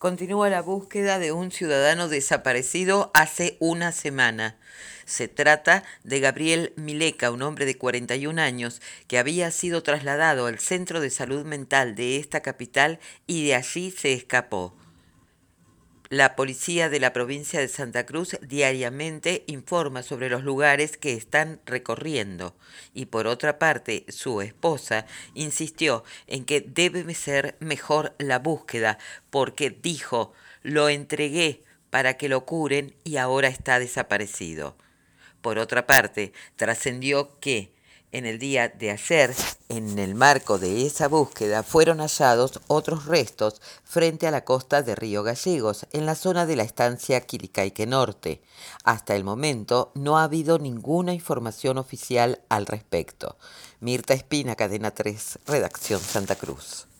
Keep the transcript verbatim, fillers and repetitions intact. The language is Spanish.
Continúa la búsqueda de un ciudadano desaparecido hace una semana. Se trata de Gabriel Mileca, un hombre de cuarenta y un años que había sido trasladado al centro de salud mental de esta capital y de allí se escapó. La policía de la provincia de Santa Cruz diariamente informa sobre los lugares que están recorriendo y por otra parte su esposa insistió en que debe ser mejor la búsqueda porque dijo, lo entregué para que lo curen y ahora está desaparecido. Por otra parte, trascendió que en el día de ayer, en el marco de esa búsqueda, fueron hallados otros restos frente a la costa de Río Gallegos, en la zona de la estancia Quiricaique Norte. Hasta el momento no ha habido ninguna información oficial al respecto. Mirta Espina, Cadena tres, Redacción Santa Cruz.